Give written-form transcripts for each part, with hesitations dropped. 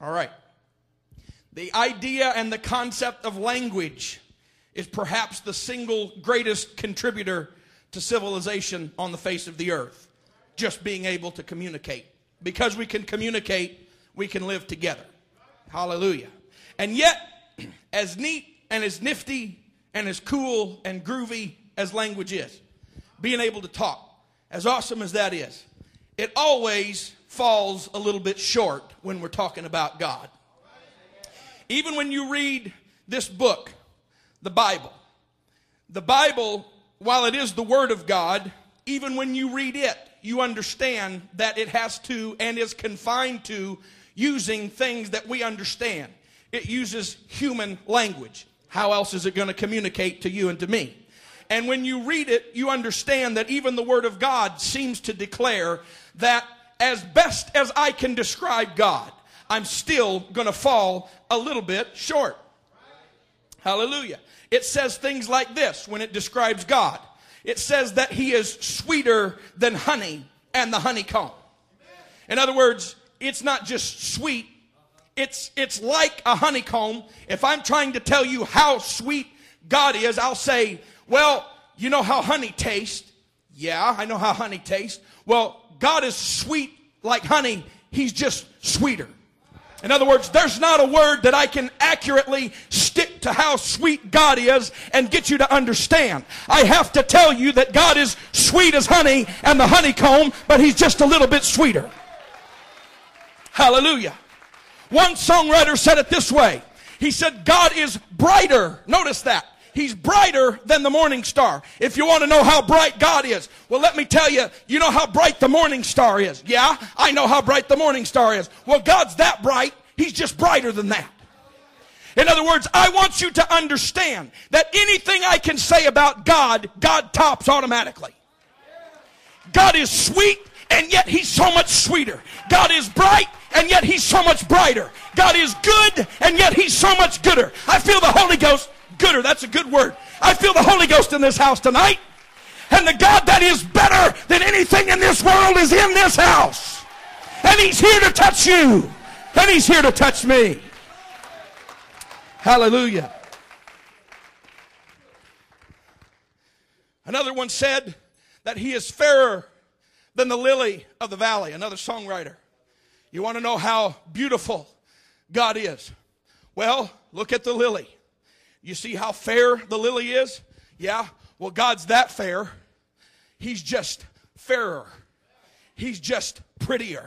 All right. The idea and the concept of language is perhaps the single greatest contributor to civilization on the face of the earth. Just being able to communicate. Because we can communicate, we can live together. Hallelujah. And yet, as neat and as nifty and as cool and groovy as language is, being able to talk, as awesome as that is, it always falls a little bit short when we're talking about God. Even when you read this book, the Bible, while it is the Word of God, even when you read it, you understand that it has to and is confined to using things that we understand. It uses human language. How else is it going to communicate to you and to me? And when you read it, you understand that even the Word of God seems to declare that as best as I can describe God, I'm still going to fall a little bit short. Hallelujah. It says things like this when it describes God. It says that He is sweeter than honey and the honeycomb. In other words, it's not just sweet. It's like a honeycomb. If I'm trying to tell you how sweet God is, I'll say, well, you know how honey tastes. Yeah, I know how honey tastes. Well, God is sweet like honey. He's just sweeter. In other words, there's not a word that I can accurately stick to how sweet God is and get you to understand. I have to tell you that God is sweet as honey and the honeycomb, but He's just a little bit sweeter. Hallelujah. One songwriter said it this way. He said, God is brighter. Notice that. He's brighter than the morning star. If you want to know how bright God is, well, let me tell you, you know how bright the morning star is. Yeah, I know how bright the morning star is. Well, God's that bright. He's just brighter than that. In other words, I want you to understand that anything I can say about God, God tops automatically. God is sweet, and yet He's so much sweeter. God is bright, and yet He's so much brighter. God is good, and yet He's so much gooder. I feel the Holy Ghost. Gooder, that's a good word. I feel the Holy Ghost in this house tonight. And the God that is better than anything in this world is in this house. And He's here to touch you. And He's here to touch me. Hallelujah. Another one said that He is fairer than the lily of the valley. Another songwriter. You want to know how beautiful God is? Well, look at the lily. You see how fair the lily is? Yeah. Well, God's that fair. He's just fairer. He's just prettier.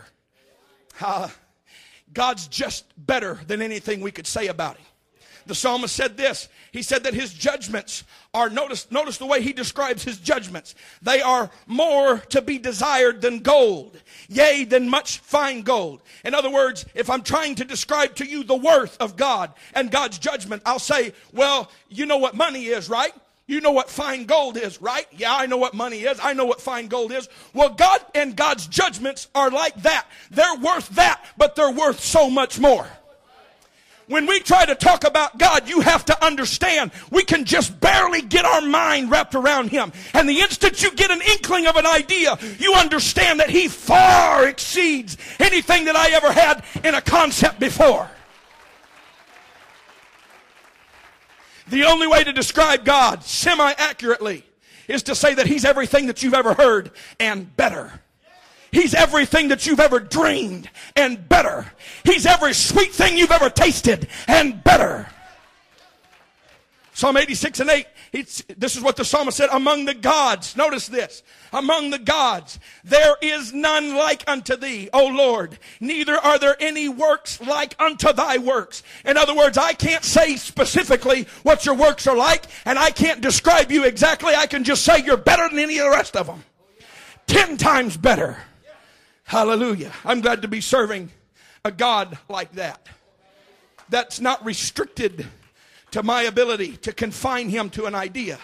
God's just better than anything we could say about Him. The psalmist said this. He said that His judgments are, notice the way he describes His judgments. They are more to be desired than gold, yea, than much fine gold. In other words, if I'm trying to describe to you the worth of God and God's judgment, I'll say, well, you know what money is, right? You know what fine gold is, right? Yeah, I know what money is. I know what fine gold is. Well, God and God's judgments are like that. They're worth that, but they're worth so much more. When we try to talk about God, you have to understand we can just barely get our mind wrapped around Him. And the instant you get an inkling of an idea, you understand that He far exceeds anything that I ever had in a concept before. The only way to describe God semi-accurately is to say that He's everything that you've ever heard and better. He's everything that you've ever dreamed and better. He's every sweet thing you've ever tasted and better. Psalm 86 and 8, this is what the psalmist said, among the gods, notice this, among the gods, there is none like unto thee, O Lord, neither are there any works like unto thy works. In other words, I can't say specifically what your works are like, and I can't describe you exactly. I can just say you're better than any of the rest of them. 10 times better. Hallelujah. I'm glad to be serving a God like that. That's not restricted to my ability to confine Him to an idea.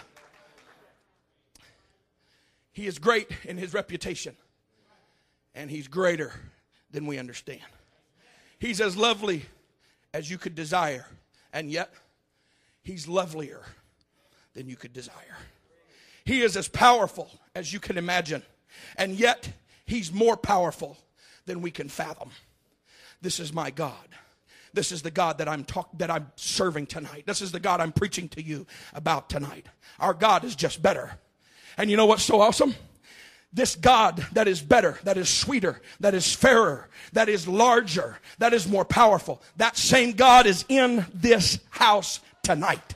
He is great in His reputation. And He's greater than we understand. He's as lovely as you could desire. And yet, He's lovelier than you could desire. He is as powerful as you can imagine. And yet, He's more powerful than we can fathom. This is my God. This is the God that I'm serving tonight. This is the God I'm preaching to you about tonight. Our God is just better. And you know what's so awesome? This God that is better, that is sweeter, that is fairer, that is larger, that is more powerful, that same God is in this house tonight.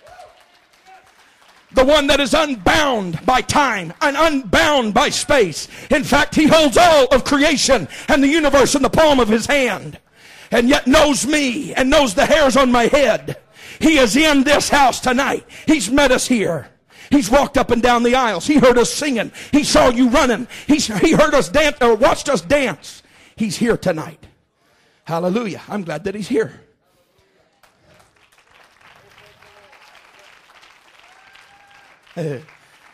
The one that is unbound by time and unbound by space. In fact, he holds all of creation and the universe in the palm of his hand. And yet knows me and knows the hairs on my head. He is in this house tonight. He's met us here. He's walked up and down the aisles. He heard us singing. He saw you running. He heard us dance or watched us dance. He's here tonight. Hallelujah. I'm glad that he's here. There's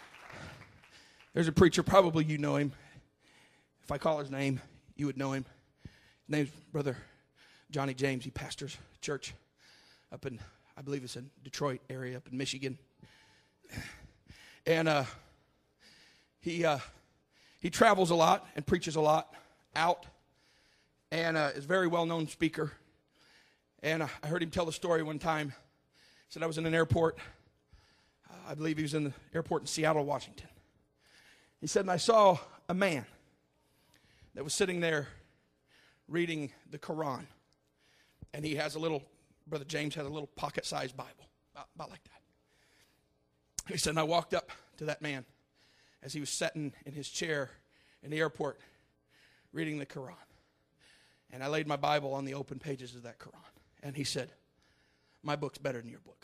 a preacher, probably you know him. If I call his name, you would know him. His name's Brother Johnny James. He pastors a church up in, I believe it's in Detroit area, up in Michigan. And he travels a lot and preaches a lot out, and is a very well-known speaker. And I heard him tell the story one time. He said, I was in an airport. I believe he was in the airport in Seattle, Washington. He said, and I saw a man that was sitting there reading the Quran. And he has Brother James has a little pocket-sized Bible, about like that. He said, and I walked up to that man as he was sitting in his chair in the airport reading the Quran. And I laid my Bible on the open pages of that Quran. And he said, my book's better than your book.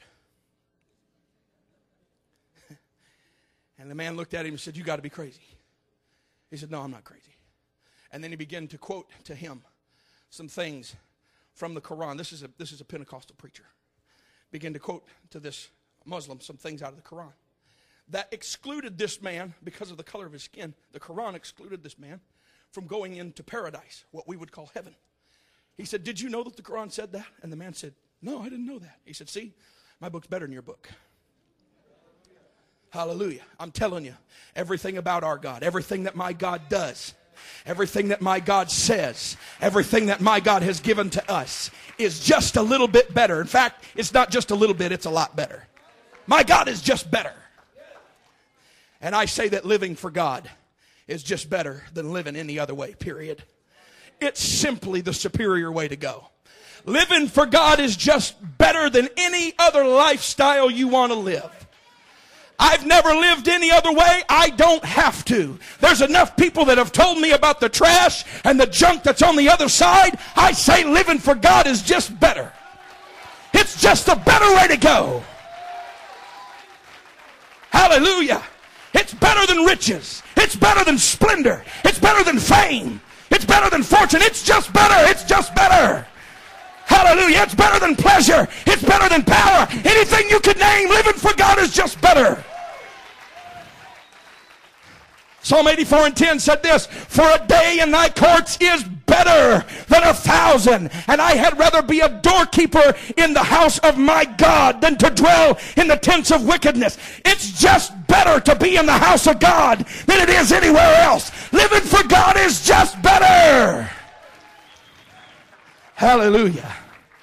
And the man looked at him and said, you got to be crazy. He said, no, I'm not crazy. And then he began to quote to him some things from the Quran. This is a Pentecostal preacher. Began to quote to this Muslim some things out of the Quran that excluded this man because of the color of his skin. The Quran excluded this man from going into paradise, what we would call heaven. He said, did you know that the Quran said that? And the man said, no, I didn't know that. He said, see, my book's better than your book. Hallelujah. I'm telling you, everything about our God, everything that my God does, everything that my God says, everything that my God has given to us is just a little bit better. In fact, it's not just a little bit, it's a lot better. My God is just better. And I say that living for God is just better than living any other way, period. It's simply the superior way to go. Living for God is just better than any other lifestyle you want to live. I've never lived any other way. I don't have to. There's enough people that have told me about the trash and the junk that's on the other side. I say living for God is just better. It's just a better way to go. Hallelujah. It's better than riches. It's better than splendor. It's better than fame. It's better than fortune. It's just better. It's just better. Hallelujah. It's better than pleasure. It's better than power. Anything you could name, living for God is just better. Psalm 84:10 said this, for a day in thy courts is better than 1,000. And I had rather be a doorkeeper in the house of my God than to dwell in the tents of wickedness. It's just better to be in the house of God than it is anywhere else. Living for God is just better. Hallelujah.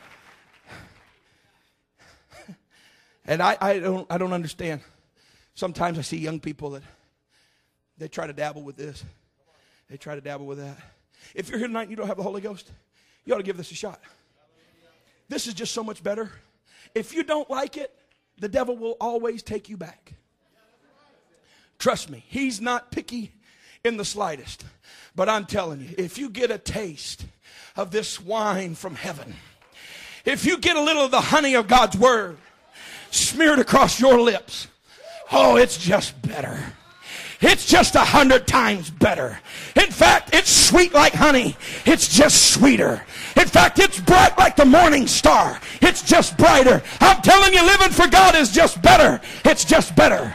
And I don't understand. Sometimes I see young people that they try to dabble with this. They try to dabble with that. If you're here tonight and you don't have the Holy Ghost, you ought to give this a shot. This is just so much better. If you don't like it, the devil will always take you back. Trust me, he's not picky in the slightest. But I'm telling you, if you get a taste of this wine from heaven, if you get a little of the honey of God's word smeared across your lips, oh, it's just better. It's just 100 times better. In fact, it's sweet like honey. It's just sweeter. In fact, it's bright like the morning star. It's just brighter. I'm telling you, living for God is just better. It's just better.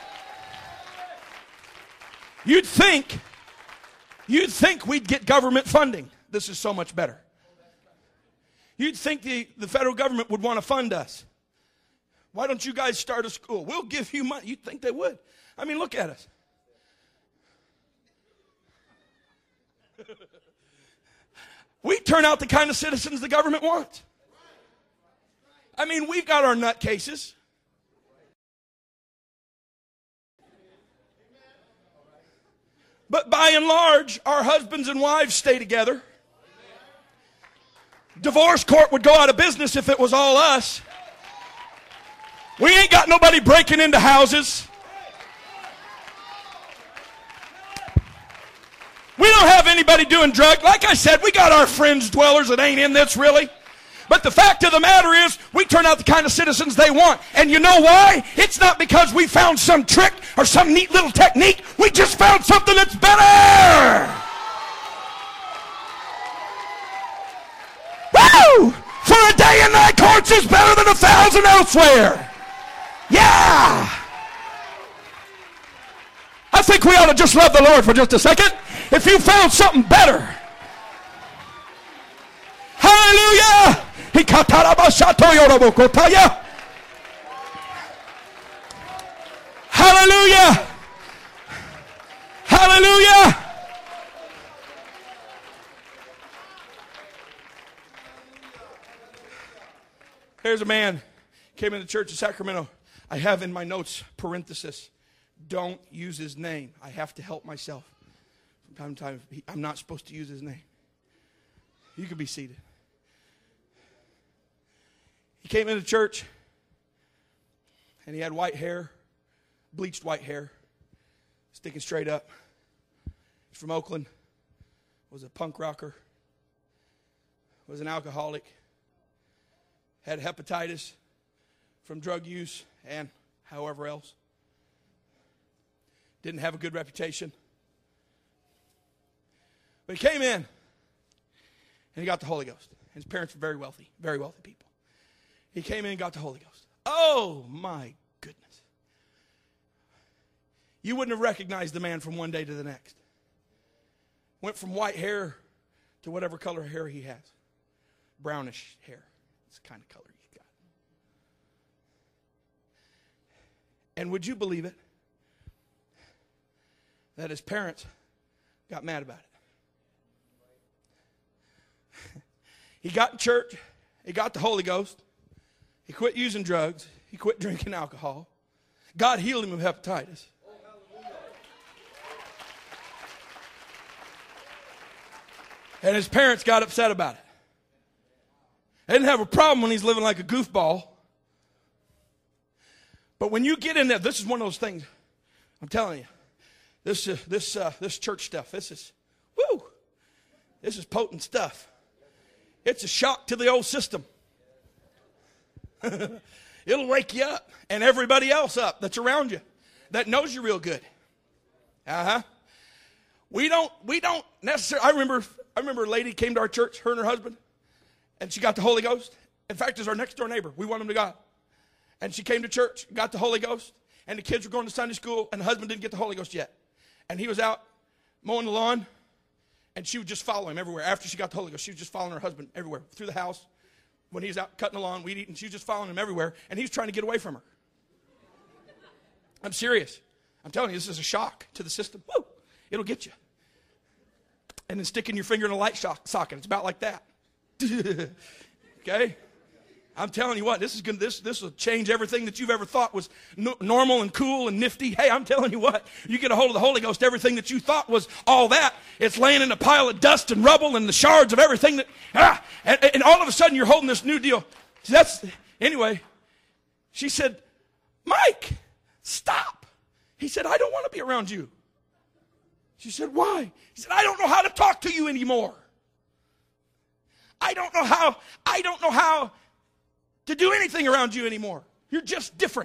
You'd think we'd get government funding. This is so much better. You'd think the federal government would want to fund us. Why don't you guys start a school? We'll give you money. You'd think they would. I mean, look at us. We turn out the kind of citizens the government wants. I mean, we've got our nutcases. But by and large, our husbands and wives stay together. Divorce court would go out of business if it was all us. We ain't got nobody breaking into houses. We don't have anybody doing drugs. Like I said, we got our fringe dwellers that ain't in this really. But the fact of the matter is, we turn out the kind of citizens they want. And you know why? It's not because we found some trick or some neat little technique. We just found something that's better. Woo! For a day and night courts is better than 1,000 elsewhere. Yeah! I think we ought to just love the Lord for just a second. If you found something better. Hallelujah! Hallelujah! Hallelujah! Here's a man came into the church in Sacramento. I have in my notes, parenthesis, don't use his name. I have to help myself. From time to time, I'm not supposed to use his name. You can be seated. He came into church, and he had white hair, bleached white hair, sticking straight up. He's from Oakland, was a punk rocker, was an alcoholic, had hepatitis from drug use and however else. Didn't have a good reputation. But he came in, and he got the Holy Ghost. His parents were very wealthy people. He came in and got the Holy Ghost. Oh, my goodness. You wouldn't have recognized the man from one day to the next. Went from white hair to whatever color hair he has. Brownish hair. It's the kind of color he's got. And would you believe it? That his parents got mad about it. He got in church. He got the Holy Ghost. He quit using drugs. He quit drinking alcohol. God healed him of hepatitis. And his parents got upset about it. They didn't have a problem when he's living like a goofball. But when you get in there, this is one of those things, I'm telling you, this church stuff, this is potent stuff. It's a shock to the old system. It'll wake you up and everybody else up that's around you that knows you real good. We don't necessarily. I remember a lady came to our church, her and her husband, and she got the Holy Ghost. In fact, is our next door neighbor. We want him to God. And she came to church, got the Holy Ghost, and the kids were going to Sunday school, and the husband didn't get the Holy Ghost yet. And he was out mowing the lawn, and she would just follow him everywhere. After she got the Holy Ghost, she was just following her husband everywhere, through the house. When he was out cutting the lawn, weed eating, she was just following him everywhere, and he was trying to get away from her. I'm serious. I'm telling you, this is a shock to the system. Woo! It'll get you. And then sticking your finger in a light socket. It's about like that. Okay? I'm telling you what, this will change everything that you've ever thought was normal and cool and nifty. Hey, I'm telling you what, you get a hold of the Holy Ghost, everything that you thought was all that, it's laying in a pile of dust and rubble and the shards of everything that, and all of a sudden you're holding this new deal. Anyway, she said, Mike, stop. He said, I don't want to be around you. She said, why? He said, I don't know how to talk to you anymore. I don't know how to do anything around you anymore. You're just different.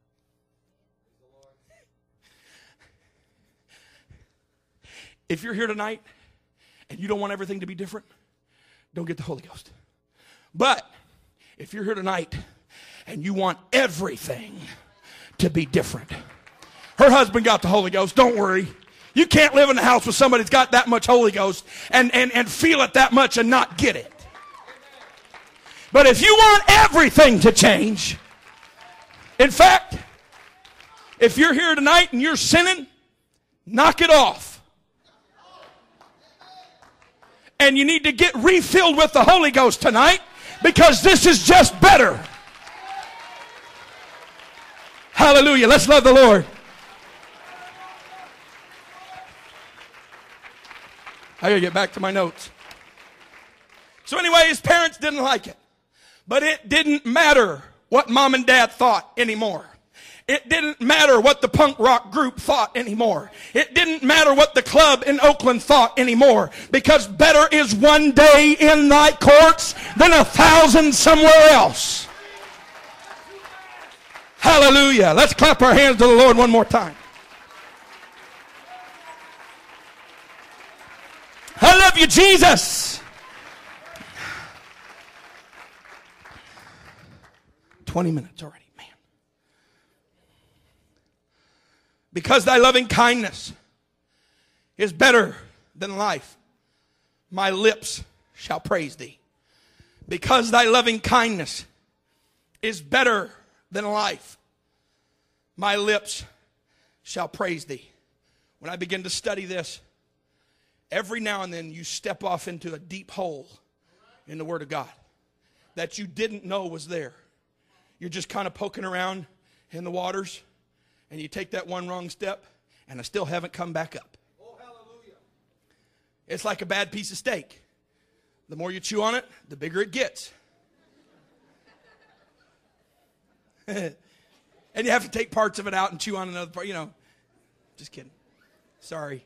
If you're here tonight and you don't want everything to be different, don't get the Holy Ghost. But if you're here tonight and you want everything to be different, her husband got the Holy Ghost. Don't worry. You can't live in a house with somebody that's got that much Holy Ghost and feel it that much and not get it. But if you want everything to change, in fact, if you're here tonight and you're sinning, knock it off. And you need to get refilled with the Holy Ghost tonight because this is just better. Hallelujah. Let's love the Lord. I gotta get back to my notes. So anyway, his parents didn't like it. But it didn't matter what mom and dad thought anymore. It didn't matter what the punk rock group thought anymore. It didn't matter what the club in Oakland thought anymore. Because better is one day in thy courts than 1,000 somewhere else. Hallelujah. Let's clap our hands to the Lord one more time. I love you, Jesus. 20 minutes already, man. Because thy loving kindness is better than life, my lips shall praise thee. Because thy loving kindness is better than life, my lips shall praise thee. When I begin to study this, every now and then you step off into a deep hole in the Word of God that you didn't know was there. You're just kind of poking around in the waters, and you take that one wrong step, and I still haven't come back up. Oh, hallelujah. It's like a bad piece of steak. The more you chew on it, the bigger it gets. And you have to take parts of it out and chew on another part, Just kidding. Sorry.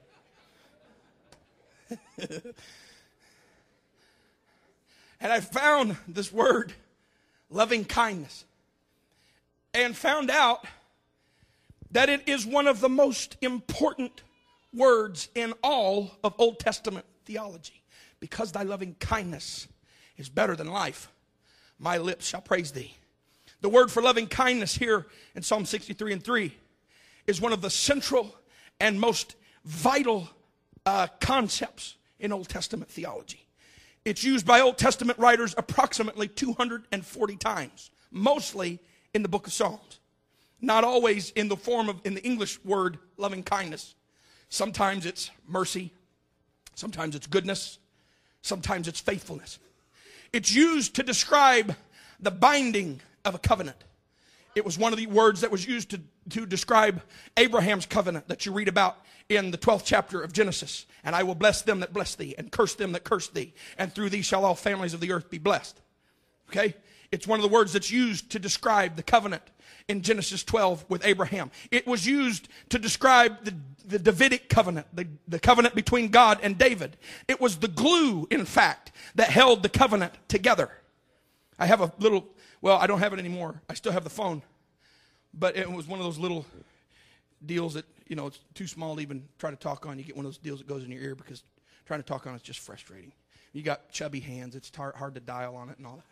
And I found this word, loving kindness, and found out that it is one of the most important words in all of Old Testament theology. Because thy loving kindness is better than life, my lips shall praise thee. The word for loving kindness here in Psalm 63 and 3 is one of the central and most vital concepts in Old Testament theology. It's used by Old Testament writers approximately 240 times, mostly in the book of Psalms. Not always in the form of, in the English word, loving kindness. Sometimes it's mercy. Sometimes it's goodness. Sometimes it's faithfulness. It's used to describe the binding of a covenant. It was one of the words that was used to describe Abraham's covenant that you read about in the 12th chapter of Genesis. And I will bless them that bless thee, and curse them that curse thee. And through thee shall all families of the earth be blessed. Okay? It's one of the words that's used to describe the covenant in Genesis 12 with Abraham. It was used to describe the Davidic covenant, the covenant between God and David. It was the glue, in fact, that held the covenant together. I have a little, well, I don't have it anymore. I still have the phone. But it was one of those little deals that, it's too small to even try to talk on. You get one of those deals that goes in your ear because trying to talk on it's just frustrating. You got chubby hands. It's hard to dial on it and all that.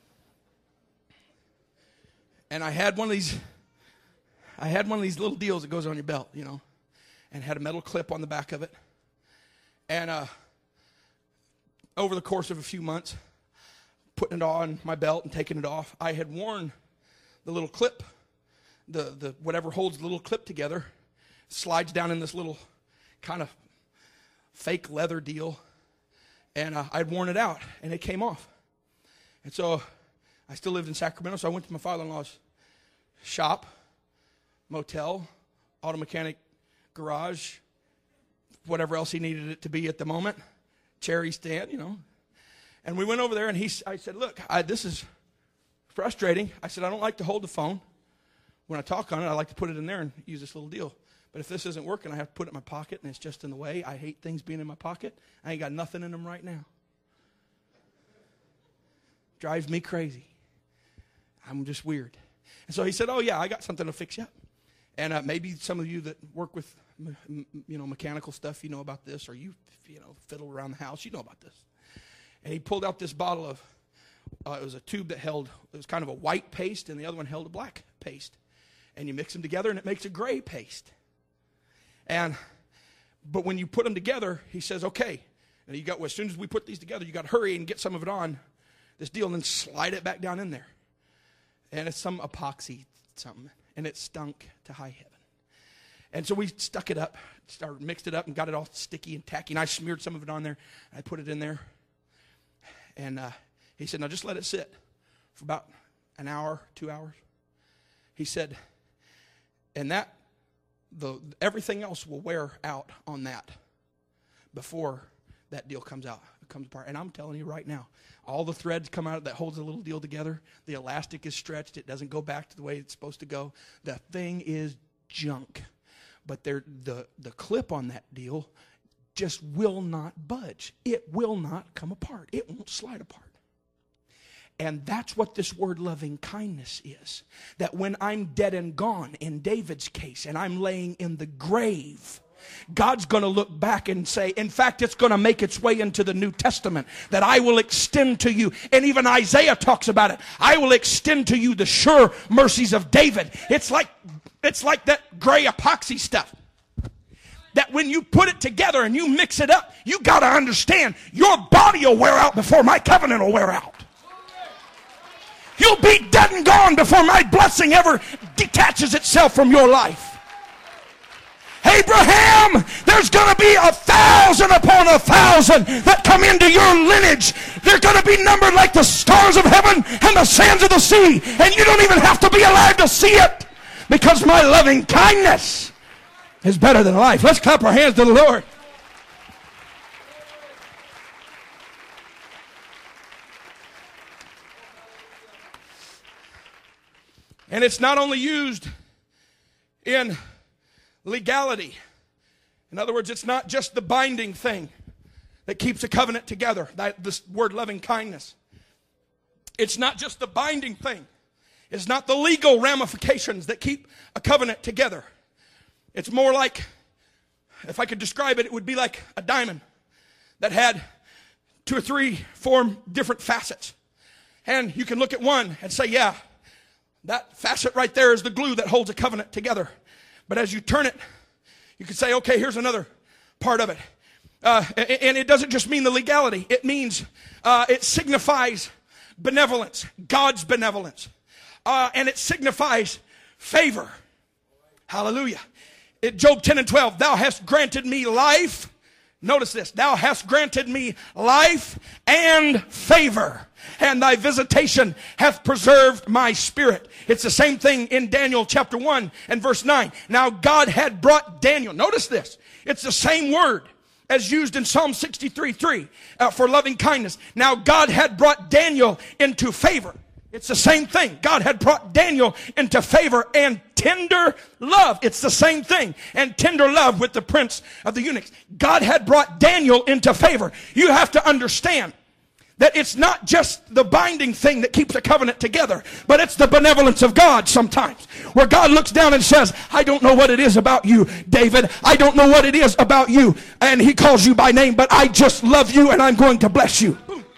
And I had one of these little deals that goes on your belt, and had a metal clip on the back of it. And over the course of a few months, putting it on my belt and taking it off, I had worn the little clip, the whatever holds the little clip together, slides down in this little kind of fake leather deal, and I'd worn it out, and it came off. And so I still lived in Sacramento, so I went to my father-in-law's shop, motel, auto mechanic garage, whatever else he needed it to be at the moment, cherry stand, And we went over there, and I said, look, this is frustrating. I said, I don't like to hold the phone. When I talk on it, I like to put it in there and use this little deal. But if this isn't working, I have to put it in my pocket, and it's just in the way. I hate things being in my pocket. I ain't got nothing in them right now. Drives me crazy. I'm just weird. And so he said, oh, yeah, I got something to fix you up. And maybe some of you that work with, mechanical stuff, you know about this, or you fiddle around the house, you know about this. And he pulled out this bottle of, it was a tube that held, it was kind of a white paste, and the other one held a black paste. And you mix them together, and it makes a gray paste. But when you put them together, he says, okay, and as soon as we put these together, you got to hurry and get some of it on this deal, and then slide it back down in there. And it's some epoxy something, and it stunk to high heaven. And so we stuck it up, mixed it up, and got it all sticky and tacky. And I smeared some of it on there. I put it in there. And he said, now just let it sit for about an hour, 2 hours. He said, And everything else will wear out on that before that deal comes apart. And I'm telling you right now, all the threads come out that holds the little deal together. The elastic is stretched. It doesn't go back to the way it's supposed to go. The thing is junk. But the clip on that deal just will not budge. It will not come apart. It won't slide apart. And that's what this word loving kindness is. That when I'm dead and gone, in David's case, and I'm laying in the grave, God's going to look back and say, in fact, it's going to make its way into the New Testament, that I will extend to you. And even Isaiah talks about it. I will extend to you the sure mercies of David. It's like that gray epoxy stuff. That when you put it together and you mix it up, you got to understand your body will wear out before my covenant will wear out. You'll be dead and gone before my blessing ever detaches itself from your life. Abraham, there's going to be 1,000 upon 1,000 that come into your lineage. They're going to be numbered like the stars of heaven and the sands of the sea. And you don't even have to be alive to see it, because my loving kindness is better than life. Let's clap our hands to the Lord. And it's not only used in legality. In other words, it's not just the binding thing that keeps a covenant together, this word loving kindness. It's not just the binding thing. It's not the legal ramifications that keep a covenant together. It's more like, if I could describe it, it would be like a diamond that had 2 or 3, 4 different facets. And you can look at one and say, yeah, that facet right there is the glue that holds a covenant together. But as you turn it, you can say, okay, here's another part of it. And it doesn't just mean the legality. It means, it signifies benevolence, God's benevolence. And it signifies favor. Hallelujah. Job 10 and 12, thou hast granted me life. Notice this. Thou hast granted me life and favor, and thy visitation hath preserved my spirit. It's the same thing in Daniel chapter 1 and verse 9. Now God had brought Daniel. Notice this. It's the same word as used in Psalm 63:3 for loving kindness. Now God had brought Daniel into favor. It's the same thing. God had brought Daniel into favor and tender love. It's the same thing. And tender love with the prince of the eunuchs. God had brought Daniel into favor. You have to understand that it's not just the binding thing that keeps a covenant together, but it's the benevolence of God sometimes. Where God looks down and says, I don't know what it is about you, David. I don't know what it is about you. And he calls you by name, but I just love you and I'm going to bless you.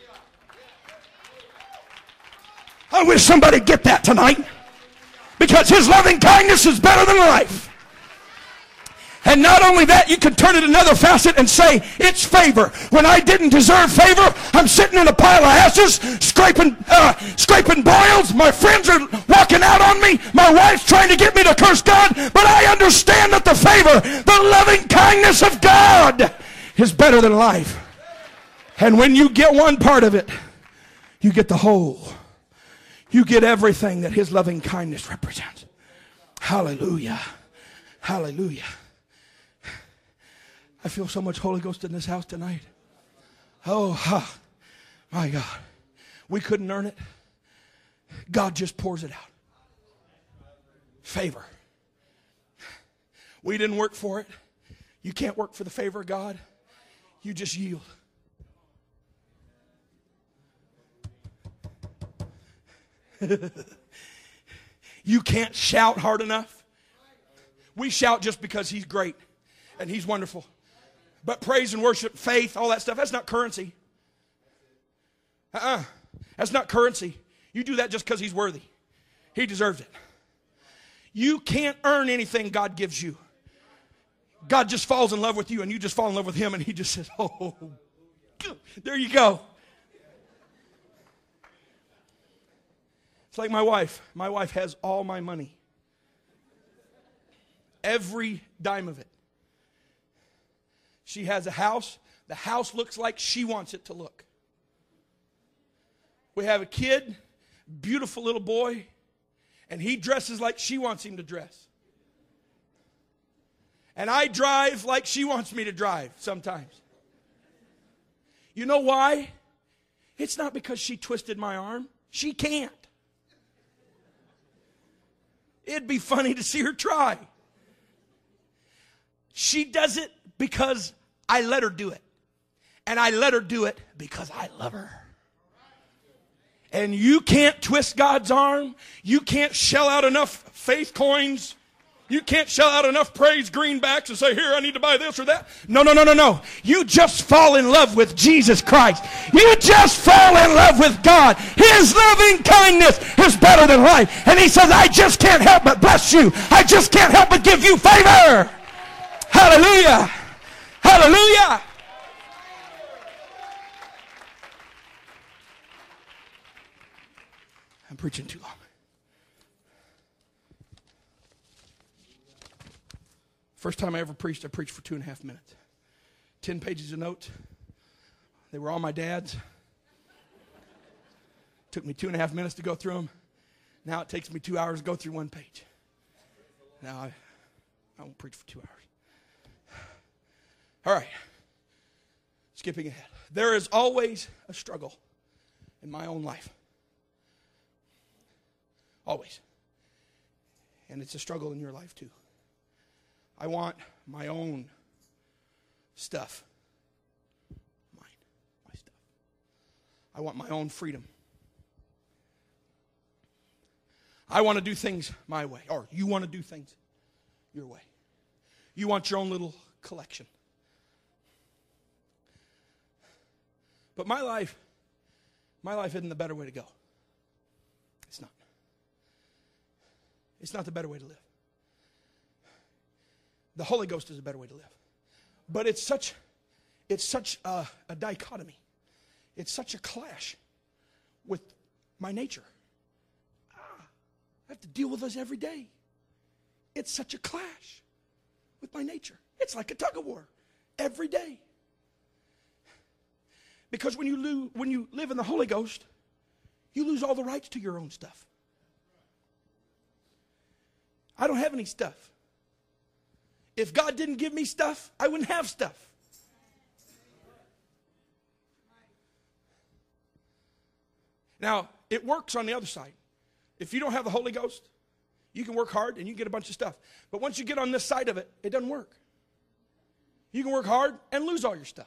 I wish somebody get that tonight, because his loving kindness is better than life. And not only that, you can turn it another facet and say, it's favor. When I didn't deserve favor, I'm sitting in a pile of ashes, scraping boils. My friends are walking out on me. My wife's trying to get me to curse God. But I understand that the favor, the loving kindness of God is better than life. And when you get one part of it, you get the whole. You get everything that his loving kindness represents. Hallelujah. Hallelujah. I feel so much Holy Ghost in this house tonight. Oh, my God. We couldn't earn it. God just pours it out. Favor. We didn't work for it. You can't work for the favor of God. You just yield. You can't shout hard enough. We shout just because he's great and he's wonderful. But praise and worship, faith, all that stuff, that's not currency. That's not currency. You do that just because he's worthy. He deserves it. You can't earn anything God gives you. God just falls in love with you and you just fall in love with him, and he just says, oh, there you go. It's like my wife. My wife has all my money. Every dime of it. She has a house. The house looks like she wants it to look. We have a kid, beautiful little boy, and he dresses like she wants him to dress. And I drive like she wants me to drive sometimes. You know why? It's not because she twisted my arm. She can't. It'd be funny to see her try. She does it because I let her do it. And I let her do it because I love her. And you can't twist God's arm. You can't shell out enough faith coins. You can't shell out enough praise greenbacks and say, here, I need to buy this or that. No. You just fall in love with Jesus Christ. You just fall in love with God. His loving kindness is better than life. And he says, I just can't help but bless you. I just can't help but give you favor. Hallelujah. Hallelujah. I'm preaching too long. First time I ever preached, I preached for 2.5 minutes. 10 pages of notes. They were all my dad's. Took me 2.5 minutes to go through them. Now it takes me 2 hours to go through one page. Now I won't preach for 2 hours. All right. Skipping ahead. There is always a struggle in my own life. Always. And it's a struggle in your life too. I want my own stuff. My stuff. I want my own freedom. I want to do things my way. Or you want to do things your way. You want your own little collection. But my life isn't the better way to go. It's not. It's not the better way to live. The Holy Ghost is a better way to live. But it's such a dichotomy. It's such a clash with my nature. I have to deal with this every day. It's such a clash with my nature. It's like a tug of war every day. Because when you live in the Holy Ghost, you lose all the rights to your own stuff. I don't have any stuff. If God didn't give me stuff, I wouldn't have stuff. Now, it works on the other side. If you don't have the Holy Ghost, you can work hard and you can get a bunch of stuff. But once you get on this side of it, it doesn't work. You can work hard and lose all your stuff.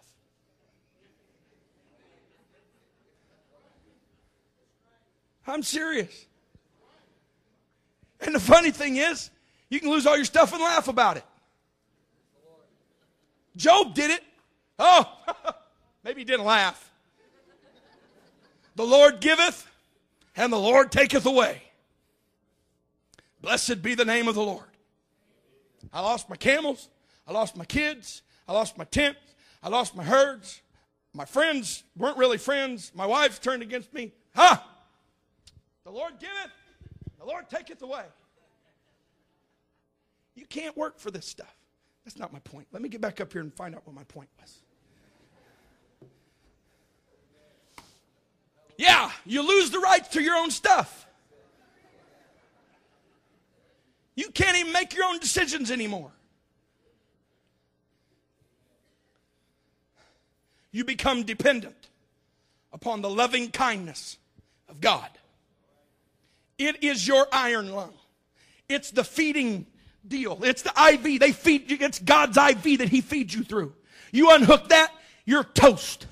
I'm serious. And the funny thing is, you can lose all your stuff and laugh about it. Job did it. Oh, maybe he didn't laugh. The Lord giveth, and the Lord taketh away. Blessed be the name of the Lord. I lost my camels. I lost my kids. I lost my tent. I lost my herds. My friends weren't really friends. My wife turned against me. The Lord giveth, the Lord taketh away. You can't work for this stuff. That's not my point. Let me get back up here and find out what my point was. Yeah, you lose the rights to your own stuff. You can't even make your own decisions anymore. You become dependent upon the loving kindness of God. It is your iron lung. It's the feeding deal. It's the IV. They feed you. It's God's IV that He feeds you through. You unhook that, you're toast.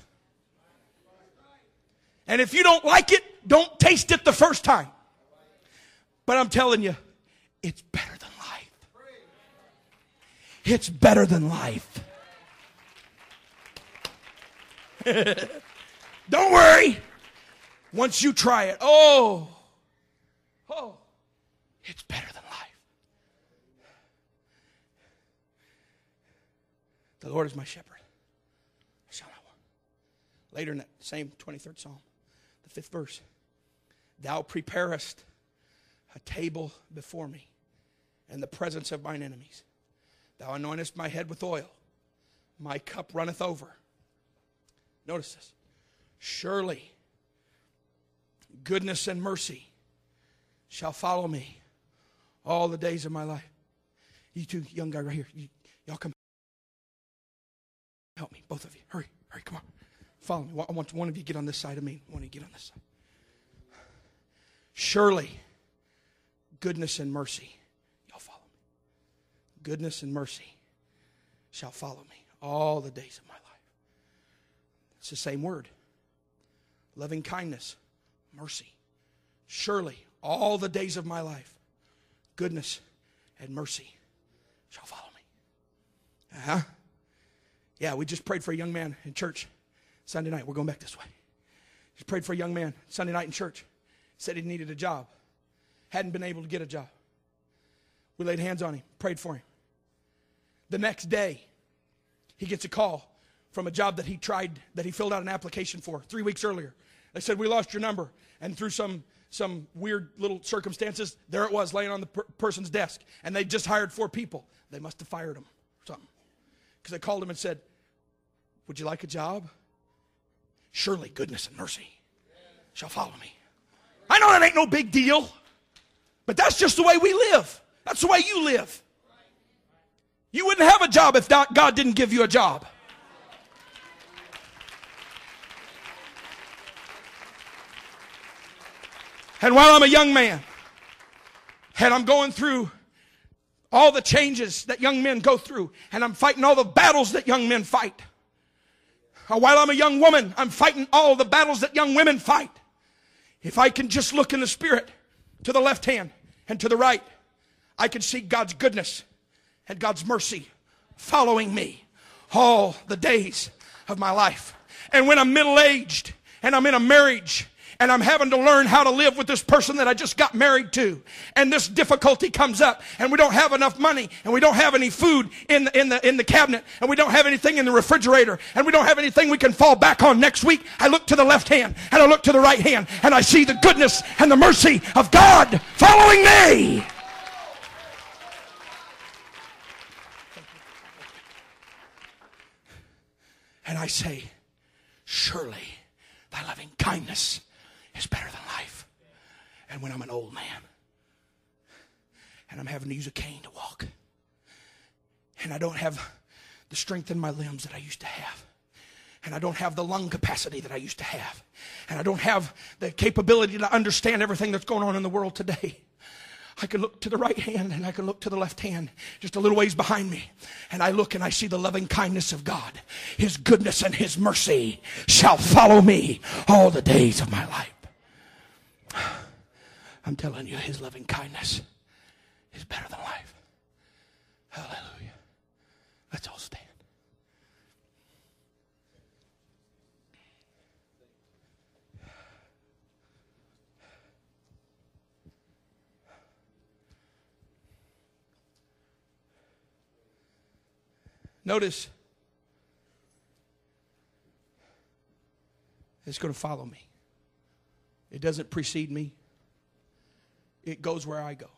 And if you don't like it, don't taste it the first time. But I'm telling you, it's better than life. It's better than life. Don't worry. Once you try it, oh, it's better than life. The Lord is my shepherd. I shall not want. Later in that same 23rd Psalm, the 5th verse. Thou preparest a table before me in the presence of mine enemies. Thou anointest my head with oil. My cup runneth over. Notice this. Surely goodness and mercy shall follow me all the days of my life. You two young guy right here, Y'all come help me, both of you. Hurry, come on. Follow me. I want one of you to get on this side of me. One of you get on this side. Surely, goodness and mercy, y'all follow me. Goodness and mercy shall follow me all the days of my life. It's the same word. Loving kindness, mercy. Surely, all the days of my life, goodness and mercy shall follow me. Yeah, we just prayed for a young man in church Sunday night. We're going back this way. Just prayed for a young man Sunday night in church. Said he needed a job. Hadn't been able to get a job. We laid hands on him, prayed for him. The next day, he gets a call from a job that he tried, that he filled out an application for 3 weeks earlier. They said, we lost your number. And through some weird little circumstances, there it was laying on the person's desk. And they just hired 4 people. They must have fired him or something. Because they called him and said, would you like a job? Surely goodness and mercy shall follow me. I know that ain't no big deal, but that's just the way we live. That's the way you live. You wouldn't have a job if God didn't give you a job. And while I'm a young man, and I'm going through all the changes that young men go through, and I'm fighting all the battles that young men fight. While I'm a young woman, I'm fighting all the battles that young women fight. If I can just look in the Spirit to the left hand and to the right, I can see God's goodness and God's mercy following me all the days of my life. And when I'm middle-aged and I'm in a marriage and I'm having to learn how to live with this person that I just got married to, and this difficulty comes up, and we don't have enough money, and we don't have any food in the cabinet, and we don't have anything in the refrigerator, and we don't have anything we can fall back on next week, I look to the left hand and I look to the right hand, and I see the goodness and the mercy of God following me. And I say, surely thy loving kindness is better than life. And when I'm an old man and I'm having to use a cane to walk, and I don't have the strength in my limbs that I used to have, and I don't have the lung capacity that I used to have, and I don't have the capability to understand everything that's going on in the world today, I can look to the right hand and I can look to the left hand, just a little ways behind me. And I look and I see the loving kindness of God. His goodness and His mercy shall follow me all the days of my life. I'm telling you, His loving kindness is better than life. Hallelujah. Let's all stand. Notice, it's going to follow me. It doesn't precede me. It goes where I go.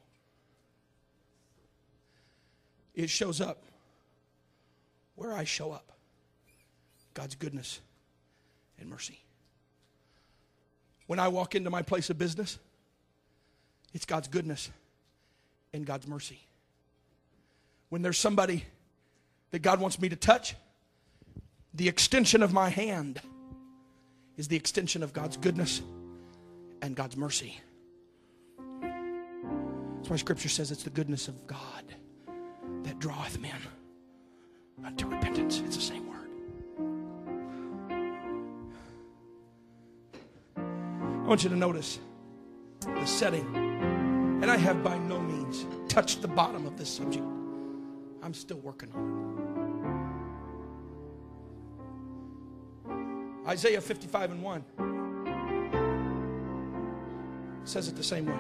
It shows up where I show up. God's goodness and mercy. When I walk into my place of business, it's God's goodness and God's mercy. When there's somebody that God wants me to touch, the extension of my hand is the extension of God's goodness and God's mercy. That's why Scripture says it's the goodness of God that draweth men unto repentance. It's the same word. I want you to notice the setting. And I have by no means touched the bottom of this subject. I'm still working on it. Isaiah 55:1 says it the same way.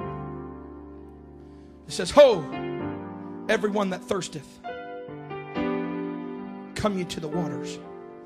It says, Ho, everyone that thirsteth, come ye to the waters.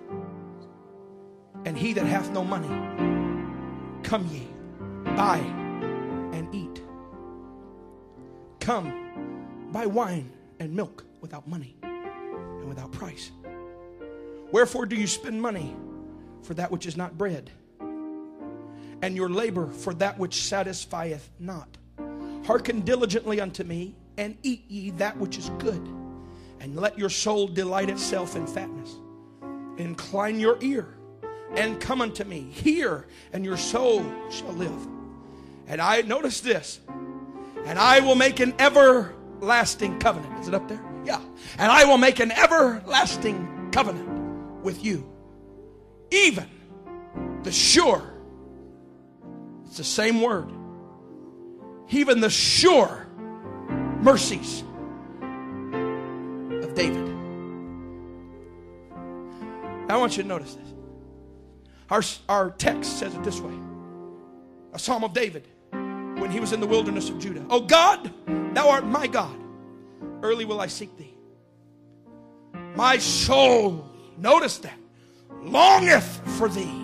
And he that hath no money, come ye, buy and eat. Come, buy wine and milk without money and without price. Wherefore do you spend money for that which is not bread, and your labor for that which satisfieth not? Hearken diligently unto me, and eat ye that which is good, and let your soul delight itself in fatness. Incline your ear and come unto me. Hear, and your soul shall live. And I, notice this, and I will make an everlasting covenant. Is it up there? Yeah. And I will make an everlasting covenant with you. Even the sure, it's the same word, even the sure mercies of David. I want you to notice this. Our text says it this way. A psalm of David when he was in the wilderness of Judah. O God, thou art my God. Early will I seek thee. My soul, notice that, longeth for thee.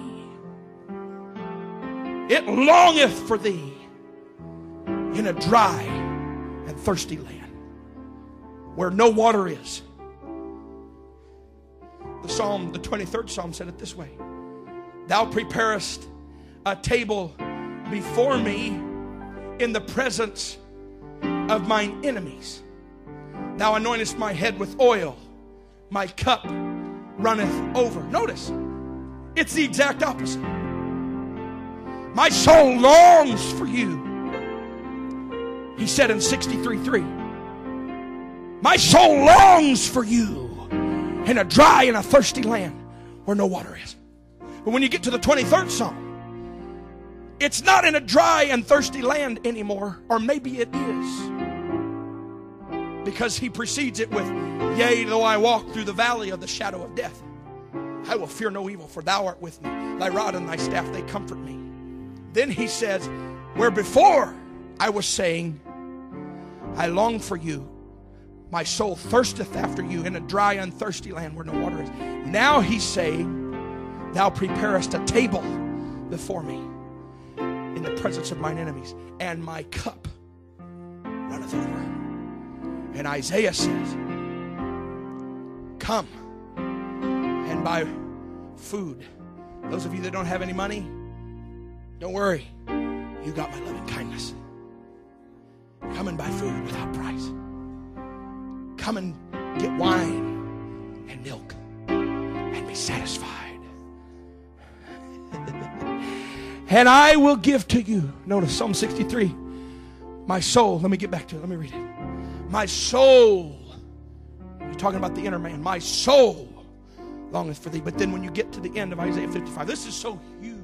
It longeth for thee in a dry and thirsty land where no water is. The 23rd Psalm said it this way. Thou preparest a table before me in the presence of mine enemies. Thou anointest my head with oil. My cup runneth over. Notice, it's the exact opposite. My soul longs for you. He said in 63:3, my soul longs for you in a dry and a thirsty land where no water is. But when you get to the 23rd Psalm, it's not in a dry and thirsty land anymore, or maybe it is. Because he precedes it with, yea, though I walk through the valley of the shadow of death, I will fear no evil, for thou art with me. Thy rod and thy staff, they comfort me. Then he says, where before I was saying, I long for you. My soul thirsteth after you in a dry and thirsty land where no water is. Now he's saying, thou preparest a table before me in the presence of mine enemies, and my cup runneth over. And Isaiah says, come and buy food. Those of you that don't have any money, don't worry. You got my loving kindness. Come and buy food without price. Come and get wine and milk and be satisfied. And I will give to you. Notice Psalm 63. My soul, let me get back to it. Let me read it. My soul, you're talking about the inner man. My soul longeth for thee. But then when you get to the end of Isaiah 55, this is so huge.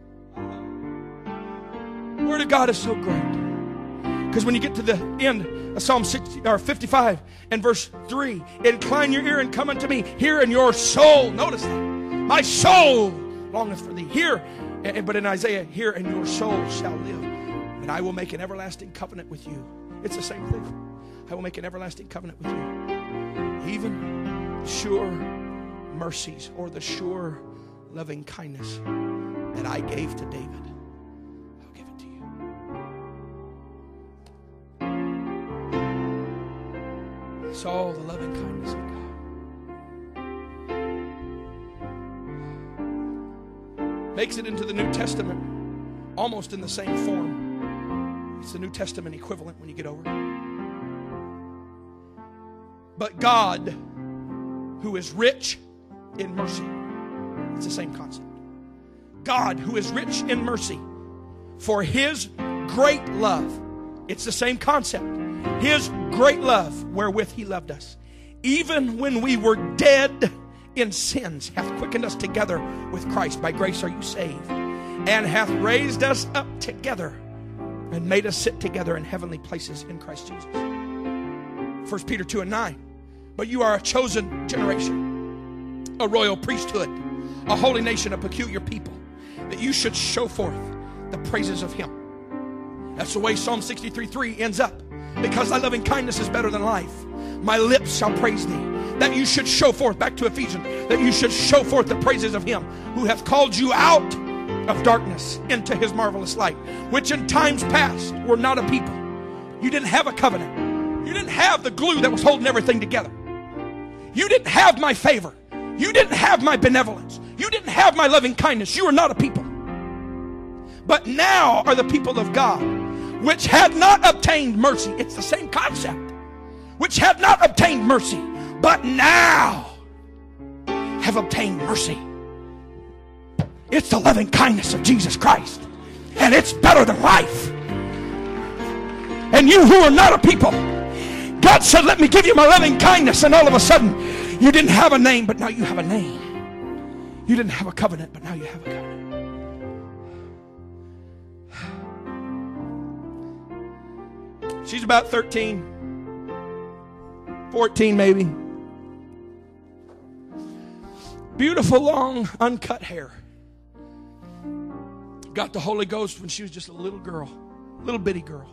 The Word of God is so great. Because when you get to the end of Psalm 55 and verse 3, incline your ear and come unto me. Hear, in your soul, notice that, my soul longeth for thee. Hear, but in Isaiah, hear, and your soul shall live. And I will make an everlasting covenant with you. It's the same thing. I will make an everlasting covenant with you. Even sure mercies, or the sure loving kindness that I gave to David, I'll give it to you. It's all the loving kindness of God. Makes it into the New Testament almost in the same form. It's the New Testament equivalent when you get over it. But God, who is rich in mercy, it's the same concept. God, who is rich in mercy, for his great love, it's the same concept. His great love wherewith he loved us, even when we were dead in sins, hath quickened us together with Christ. By grace are you saved, and hath raised us up together and made us sit together in heavenly places in Christ Jesus. 1 Peter 2:9. But you are a chosen generation, a royal priesthood, a holy nation, a peculiar people, that you should show forth the praises of him. That's the way Psalm 63:3 ends up. Because thy loving kindness is better than life, my lips shall praise thee. That you should show forth, back to Ephesians, that you should show forth the praises of him who hath called you out of darkness into his marvelous light, which in times past were not a people. You didn't have a covenant. You didn't have the glue that was holding everything together. You didn't have my favor. You didn't have my benevolence. You didn't have my loving kindness. You were not a people. But now are the people of God, which had not obtained mercy. It's the same concept. Which had not obtained mercy, but now have obtained mercy. It's the loving kindness of Jesus Christ, and it's better than life. And you who are not a people, God said, let me give you my loving kindness, and all of a sudden you didn't have a name, but now you have a name. You didn't have a covenant, but now you have a covenant. She's about 13, 14 maybe. Beautiful, long, uncut hair. Got the Holy Ghost when she was just a little girl, little bitty girl.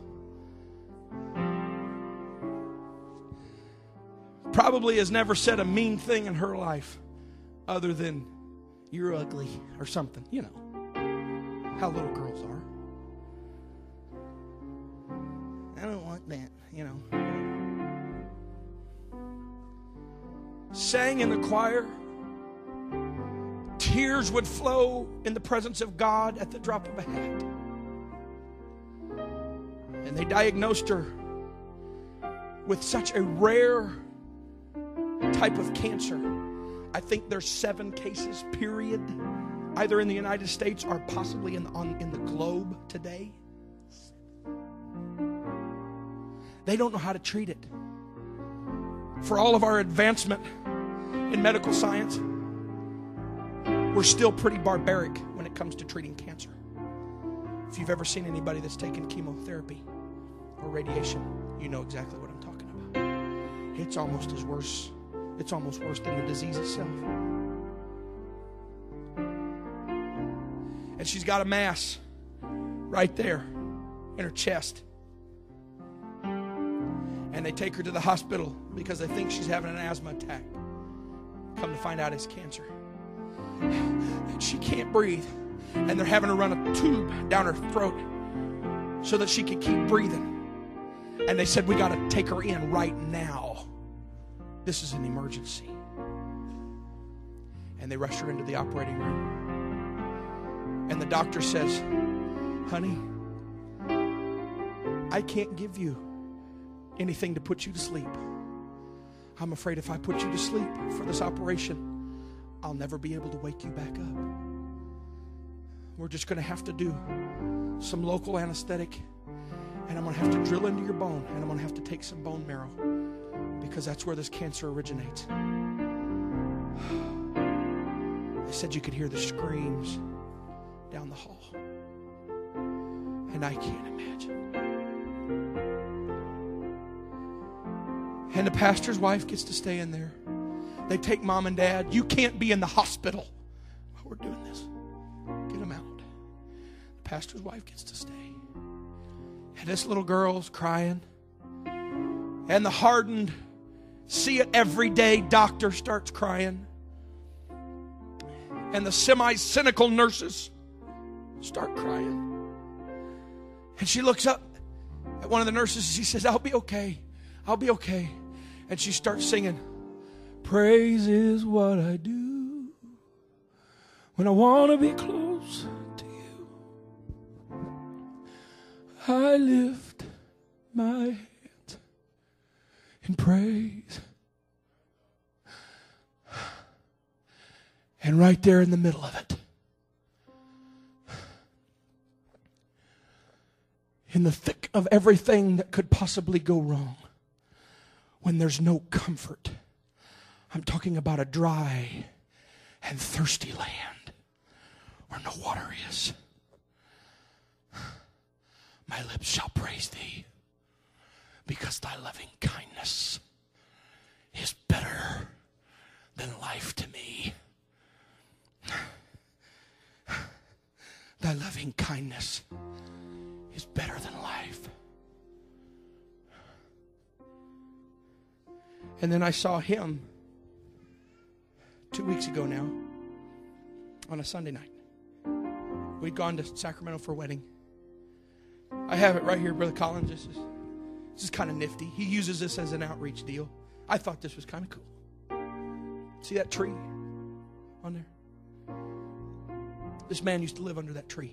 Probably has never said a mean thing in her life other than, you're ugly, or something. You know how little girls are. I don't want that, you know. Sang in the choir. Tears would flow in the presence of God at the drop of a hat. And they diagnosed her with such a rare type of cancer. I think there's 7 cases, period, either in the United States or possibly in the globe today. They don't know how to treat it. For all of our advancement in medical science, we're still pretty barbaric when it comes to treating cancer. If you've ever seen anybody that's taken chemotherapy or radiation, you know exactly what I'm talking about. It's almost as worse. It's almost worse than the disease itself. And she's got a mass right there in her chest. And they take her to the hospital because they think she's having an asthma attack. Come to find out it's cancer. And she can't breathe. And they're having her run a tube down her throat so that she can keep breathing. And they said, we got to take her in right now. This is an emergency. And they rush her into the operating room. And the doctor says, honey, I can't give you anything to put you to sleep. I'm afraid if I put you to sleep for this operation, I'll never be able to wake you back up. We're just going to have to do some local anesthetic, and I'm going to have to drill into your bone, and I'm going to have to take some bone marrow, because that's where this cancer originates. They said you could hear the screams down the hall, and I can't imagine. And the pastor's wife gets to stay in there. They take mom and dad. You can't be in the hospital while we're doing this. Get them out. The pastor's wife gets to stay. And this little girl's crying. And the hardened, see it every day doctor starts crying. And the semi-cynical nurses start crying. And she looks up at one of the nurses and she says, I'll be okay. I'll be okay. And she starts singing, praise is what I do when I want to be close to you. I lift my hands in praise. And right there in the middle of it, in the thick of everything that could possibly go wrong, when there's no comfort, I'm talking about a dry and thirsty land where no water is. My lips shall praise thee, because thy loving kindness is better than life to me. Thy loving kindness is better than life. And then I saw him 2 weeks ago now on a Sunday night. We'd gone to Sacramento for a wedding. I have it right here, Brother Collins. This is kind of nifty. He uses this as an outreach deal. I thought this was kind of cool. See that tree on there? This man used to live under that tree.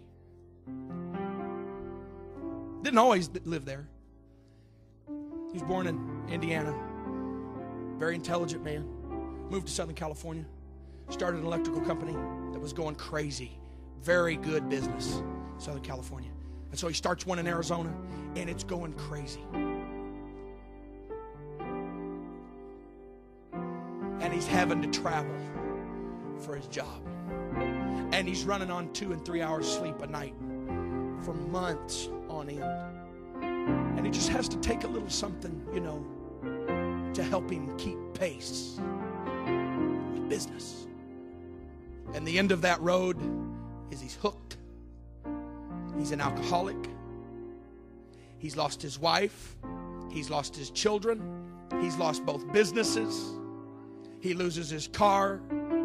Didn't always live there. He was born in Indiana. Very intelligent man. Moved to Southern California. Started an electrical company that was going crazy. Very good business, Southern California. And so he starts one in Arizona, and it's going crazy. And he's having to travel for his job. And he's running on 2 and 3 hours sleep a night for months on end. And he just has to take a little something, to help him keep pace with business. And the end of that road is he's hooked. He's an alcoholic. He's lost his wife. He's lost his children. He's lost both businesses. He loses his car.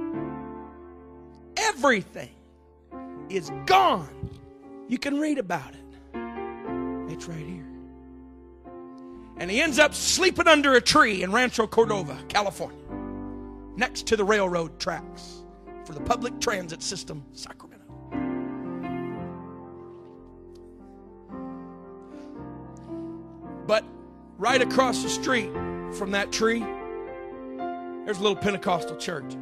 Everything is gone. You can read about it. It's right here. And he ends up sleeping under a tree in Rancho Cordova, California, next to the railroad tracks for the public transit system, Sacramento. But right across the street from that tree, there's a little Pentecostal church.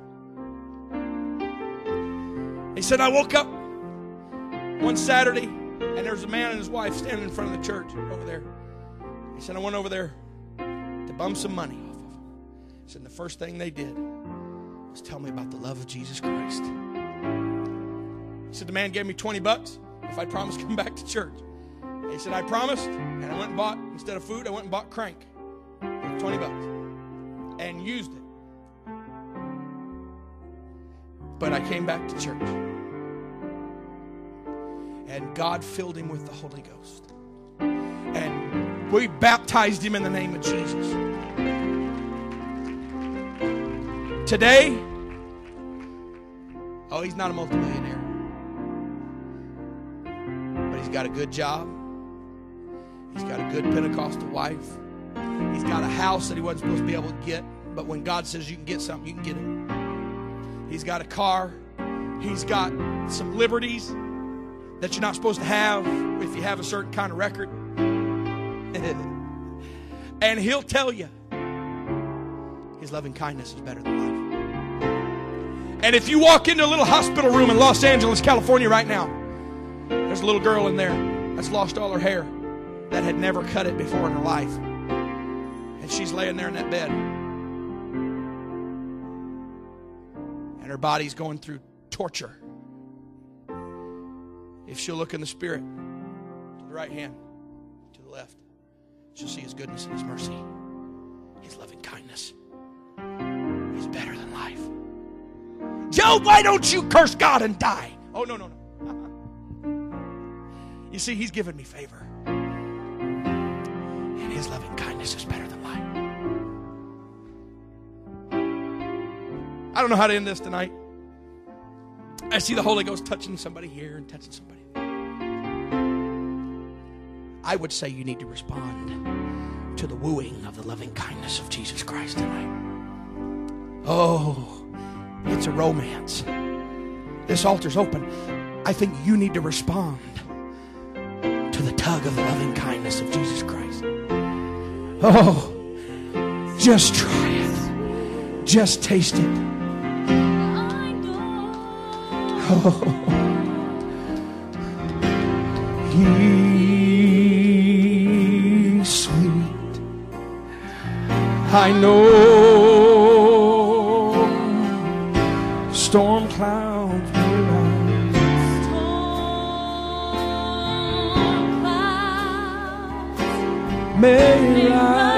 He said, I woke up one Saturday, and there's a man and his wife standing in front of the church over there. He said, I went over there to bum some money off of them. He said, the first thing they did was tell me about the love of Jesus Christ. He said, the man gave me $20 if I promised to come back to church. He said, I promised, and I went and bought, instead of food, I went and bought crank for $20 and used it. But I came back to church. And God filled him with the Holy Ghost. And we baptized him in the name of Jesus. Today, he's not a multimillionaire. But he's got a good job. He's got a good Pentecostal wife. He's got a house that he wasn't supposed to be able to get. But when God says you can get something, you can get it. He's got a car. He's got some liberties that you're not supposed to have if you have a certain kind of record. And he'll tell you his loving kindness is better than life. And if you walk into a little hospital room in Los Angeles, California right now, there's a little girl in there that's lost all her hair, that had never cut it before in her life. And she's laying there in that bed. And her body's going through torture. If she'll look in the Spirit, to the right hand, to the left, she'll see his goodness and his mercy, his loving kindness. He's better than life. Job, why don't you curse God and die? Oh, no. You see, he's given me favor. And his loving kindness is better than life. I don't know how to end this tonight. I see the Holy Ghost touching somebody here and touching somebody. I would say you need to respond to the wooing of the loving kindness of Jesus Christ tonight. Oh, it's a romance. This altar's open. I think you need to respond to the tug of the loving kindness of Jesus Christ. Oh, just try it. Just taste it. Oh, he's sweet. I know storm clouds may rise.